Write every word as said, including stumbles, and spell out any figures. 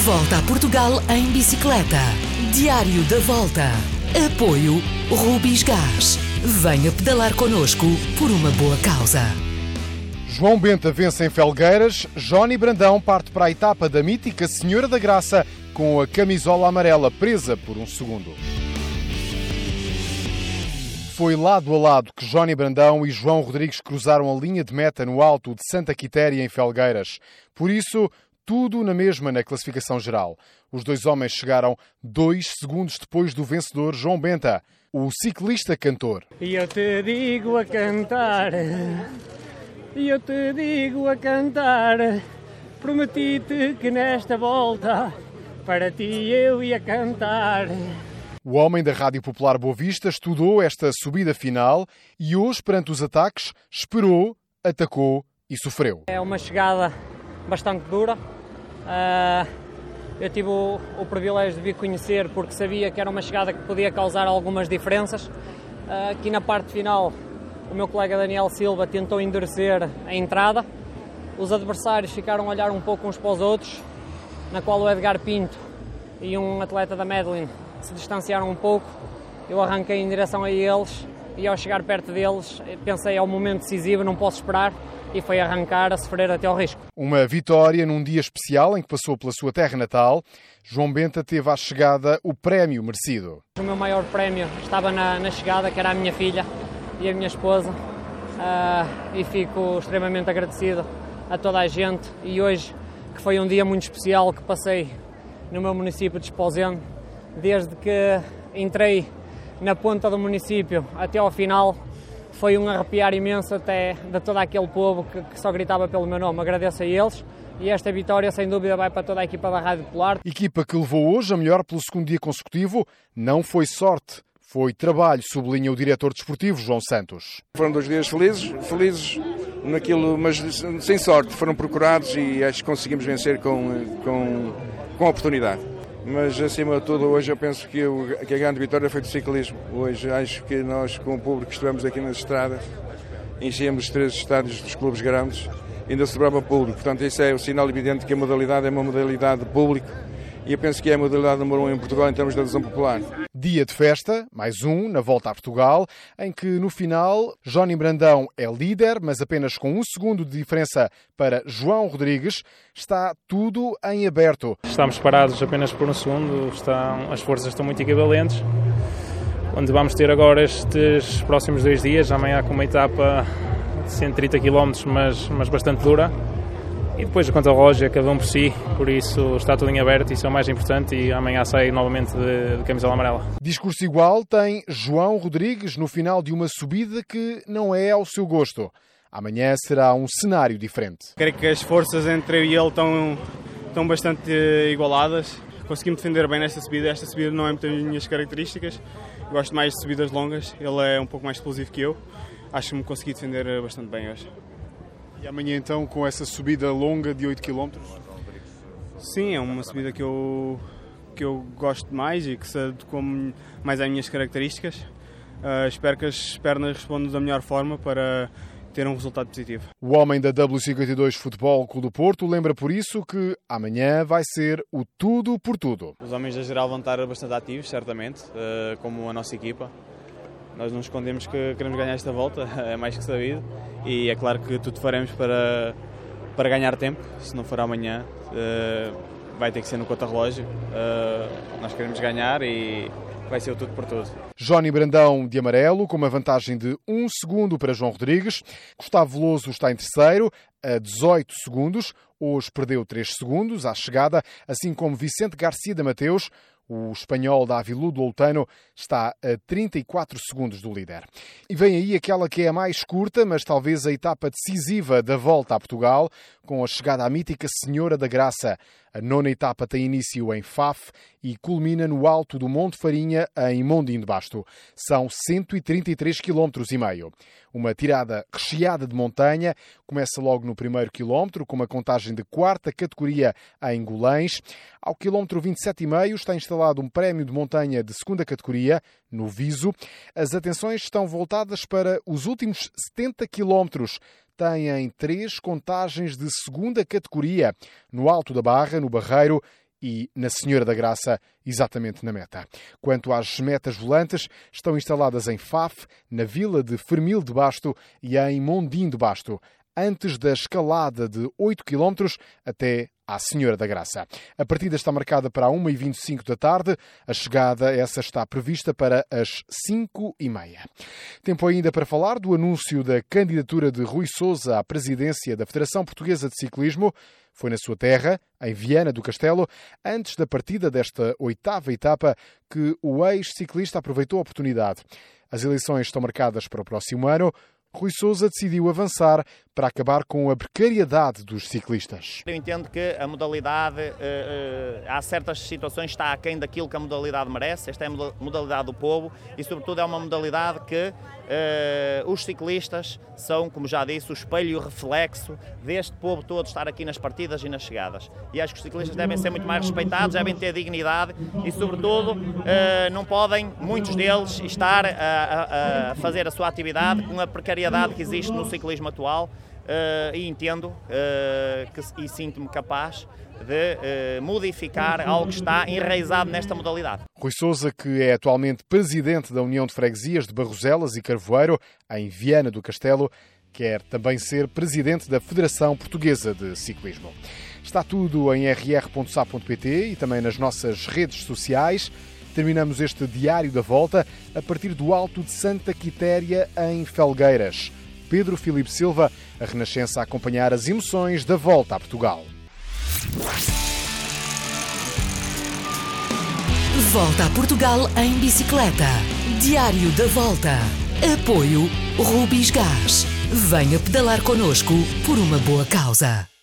volta a Portugal em bicicleta. Diário da Volta. Apoio Rubis Gás. Venha pedalar connosco por uma boa causa. João Benta vence em Felgueiras. Johnny Brandão parte para a etapa da mítica Senhora da Graça com a camisola amarela presa por um segundo. Foi lado a lado que Johnny Brandão e João Rodrigues cruzaram a linha de meta no alto de Santa Quitéria, em Felgueiras. Por isso, tudo na mesma na classificação geral. Os dois homens chegaram dois segundos depois do vencedor João Benta, o ciclista cantor. E eu te digo a cantar, e eu te digo a cantar, prometi-te que nesta volta para ti eu ia cantar. O homem da Rádio Popular Boa Vista estudou esta subida final e hoje, perante os ataques, esperou, atacou e sofreu. É uma chegada bastante dura. Uh, eu tive o, o privilégio de vir conhecer porque sabia que era uma chegada que podia causar algumas diferenças. Uh, aqui na parte final, o meu colega Daniel Silva tentou endurecer a entrada. Os adversários ficaram a olhar um pouco uns para os outros, na qual o Edgar Pinto e um atleta da Medellín se distanciaram um pouco. Eu arranquei em direção a eles e ao chegar perto deles pensei, é o momento decisivo, não posso esperar, e foi arrancar a sofrer até ao risco. Uma vitória num dia especial em que passou pela sua terra natal. João Benta teve à chegada o prémio merecido. O meu maior prémio estava na, na chegada, que era a minha filha e a minha esposa, uh, e fico extremamente agradecido a toda a gente. E hoje, que foi um dia muito especial que passei no meu município de Esposende, desde que entrei na ponta do município até ao final, foi um arrepiar imenso até de todo aquele povo que, que só gritava pelo meu nome. Agradeço a eles e esta vitória sem dúvida vai para toda a equipa da Rádio Popular. Equipa que levou hoje a melhor pelo segundo dia consecutivo. Não foi sorte, foi trabalho, sublinha o diretor desportivo João Santos. Foram dois dias felizes, felizes naquilo, mas sem sorte. Foram procurados e acho que conseguimos vencer com, com, com oportunidade. Mas, acima de tudo, hoje eu penso que, eu, que a grande vitória foi do ciclismo. Hoje acho que nós, com o público que estivemos aqui nas estradas, enchemos os três estádios dos clubes grandes, ainda sobrava público. Portanto, isso é o sinal evidente que a modalidade é uma modalidade de público e eu penso que é a modalidade número um em Portugal em termos de adesão popular. Dia de festa, mais um, na volta a Portugal, em que no final Johnny Brandão é líder, mas apenas com um segundo de diferença para João Rodrigues. Está tudo em aberto. Estamos parados apenas por um segundo, estão, as forças estão muito equivalentes. Onde vamos ter agora estes próximos dois dias, amanhã com uma etapa de cento e trinta quilómetros, mas, mas bastante dura. E depois a conta relógio é cada um por si, por isso está tudo em aberto, isso é o mais importante, e amanhã sai novamente de, de camisola amarela. Discurso igual tem João Rodrigues no final de uma subida que não é ao seu gosto. Amanhã será um cenário diferente. Creio que as forças entre eu e ele estão, estão bastante igualadas. Consegui-me defender bem nesta subida. Esta subida não é muito as minhas características. Gosto mais de subidas longas. Ele é um pouco mais explosivo que eu. Acho que me consegui defender bastante bem hoje. E amanhã então com essa subida longa de oito quilómetros? Sim, é uma subida que eu, que eu gosto mais e que se adequa mais às minhas características. Uh, espero que as pernas respondam da melhor forma para ter um resultado positivo. O homem da W cinquenta e dois Futebol Clube do Porto lembra por isso que amanhã vai ser o tudo por tudo. Os homens da geral vão estar bastante ativos, certamente, como a nossa equipa. Nós não escondemos que queremos ganhar esta volta, é mais que sabido, e é claro que tudo faremos para, para ganhar tempo. Se não for amanhã, vai ter que ser no contra-relógio. Nós queremos ganhar e vai ser o tudo por tudo. Johnny Brandão de amarelo, com uma vantagem de um segundo para João Rodrigues. Gustavo Veloso está em terceiro, a dezoito segundos. Hoje perdeu três segundos à chegada, assim como Vicente Garcia da Mateus. O espanhol Davi Ludo Oltano está a trinta e quatro segundos do líder. E vem aí aquela que é a mais curta, mas talvez a etapa decisiva da volta a Portugal, com a chegada à mítica Senhora da Graça. A nona etapa tem início em Faf e culmina no alto do Monte Farinha, em Mondim de Basto. São cento e trinta e três quilómetros e meio. Uma tirada recheada de montanha. Começa logo no primeiro quilómetro, com uma contagem de quarta categoria em Golães. Ao quilómetro vinte e sete e meio está instalado um prémio de montanha de segunda categoria, no Viso. As atenções estão voltadas para os últimos setenta quilómetros. Têm três contagens de segunda categoria, no Alto da Barra, no Barreiro e na Senhora da Graça, exatamente na meta. Quanto às metas volantes, estão instaladas em Faf, na vila de Fermil de Basto e em Mondim de Basto, antes da escalada de oito quilómetros até à Senhora da Graça. A partida está marcada para a uma e vinte e cinco da tarde. A chegada, essa está prevista para as cinco e meia. Tempo ainda para falar do anúncio da candidatura de Rui Sousa à presidência da Federação Portuguesa de Ciclismo. Foi na sua terra, em Viana do Castelo, antes da partida desta oitava etapa, que o ex-ciclista aproveitou a oportunidade. As eleições estão marcadas para o próximo ano. Rui Sousa decidiu avançar para acabar com a precariedade dos ciclistas. Eu entendo que a modalidade, uh, uh, há certas situações, está aquém daquilo que a modalidade merece. Esta é a modalidade do povo e, sobretudo, é uma modalidade que uh, os ciclistas são, como já disse, o espelho e o reflexo deste povo todo estar aqui nas partidas e nas chegadas. E acho que os ciclistas devem ser muito mais respeitados, devem ter dignidade e, sobretudo, uh, não podem, muitos deles, estar a, a, a fazer a sua atividade com a precariedade que existe no ciclismo atual. Uh, e entendo uh, que, e sinto-me capaz de uh, modificar algo que está enraizado nesta modalidade. Rui Sousa, que é atualmente presidente da União de Freguesias de Barroselas e Carvoeiro, em Viana do Castelo, quer também ser presidente da Federação Portuguesa de Ciclismo. Está tudo em r r ponto s a p ponto p t e também nas nossas redes sociais. Terminamos este Diário da Volta a partir do Alto de Santa Quitéria, em Felgueiras. Pedro Filipe Silva, a Renascença a acompanhar as emoções da volta a Portugal. Volta a Portugal em bicicleta. Diário da Volta. Apoio Rubis Gás. Venha pedalar connosco por uma boa causa.